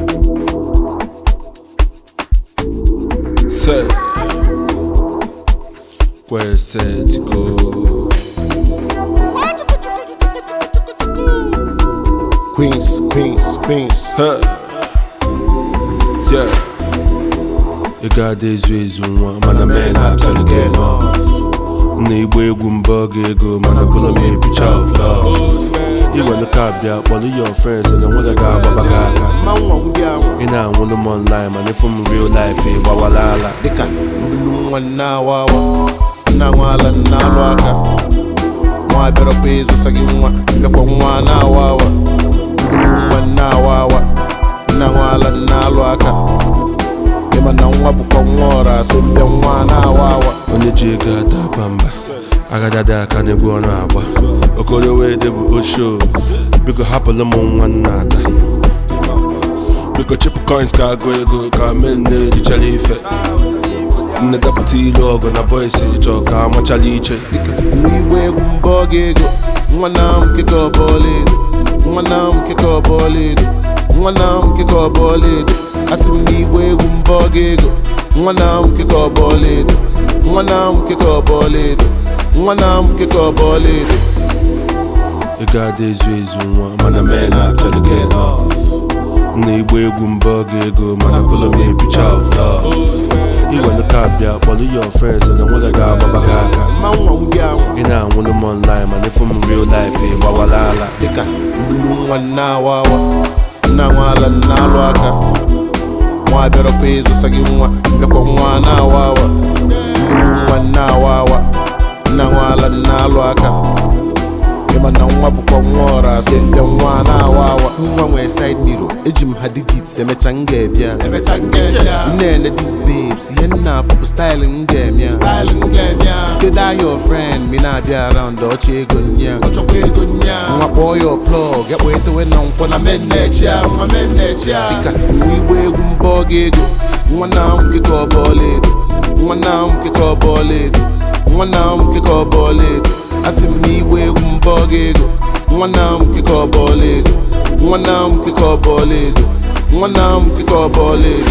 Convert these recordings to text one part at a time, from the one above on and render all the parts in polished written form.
Say, where it's set to go. Queens, Queens, Queens. Huh. Yeah. You got this reason why, man, a man have to get off. N'igba egwu mbọga ego, man, I pull up a picture of love. You wanna cop ya, but your friends and the one that got babagaga. You know, I want them online, man, if I'm real life, eh, wawalala. Dika, mwana wawa, na wala na lwaka. Mwa bero pesa sagi mwa mwana wawa. Mwana wawa, na wala na lwaka. Ema na wabu kwa ngora, sumbia mwana wawa. Onye jiga da bamba, agadada kanegbu ọnụ agba. Okoro wee debu osho, biko hapụlụ m nwa nnata. Biko chịpụ coins ka agụ ego ka men na-ejichara ife. Nne dapụta ilu ọgụ na boys chọọ ka amachala iche. N'igba egwu mbọga ego, nwana m keke ọbọla edo. Nwana m keke ọbọla edo. Nwana m keke ọbọla edo. Asị m n'igba egwu mbọga ego, nwana m keke ọbọla edo. Nwana m keke ọbọla edo. Nwana m keke ọbọla edo. Ị ga-adị ezu ezu nwa, mana men na-apịalụ get off. N'igba egwu mbọga ego, mana pull me a picture of love. You wanna cop ya, but your friends and the one that got babagaga. You know, I want them online, man, if I'm real life, eh, wawalala. Dika, mwana wawa, na wala na lwaka. Mwa bero pesa sagi mwana wawa. Mwana wawa, na wala na lwaka. Ema na wabu kwa ngora, sende mwana wawa. Nwa mwe side mirror, ejim hadijit, emecha ngebya. Nene these babes, yena pop style ngemya. Keda your friend, me na be around, oche gonya. Nwa boy your plug, get wait to when on kona mennecha. Ika, we egwu mbọga ego. Nwana m keke ọbọla edo. Nwana m keke ọbọla edo. Nwana m keke ọbọla edo. Asị m n'igba egwu mbọga ego. Nwana m keke ọbọla edo. Nwana m keke ọbọla edo. Nwana m keke ọbọla edo.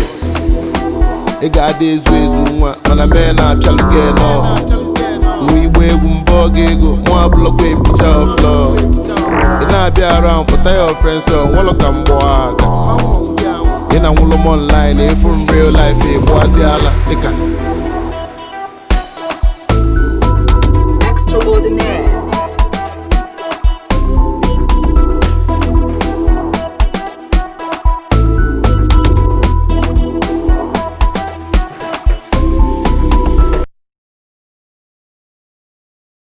Ị ga-adị ezu ezu nwa, mana mee na-apịalụ gị nọ. N'igba egwu mbọga ego, mwa blọkwa a picture of love. Ị na-abịa around, pụta your friends so nwụlọ ka mgbọ aka. Ị na nwụlọ m online, efu m real life, egbuazi ala. Dịka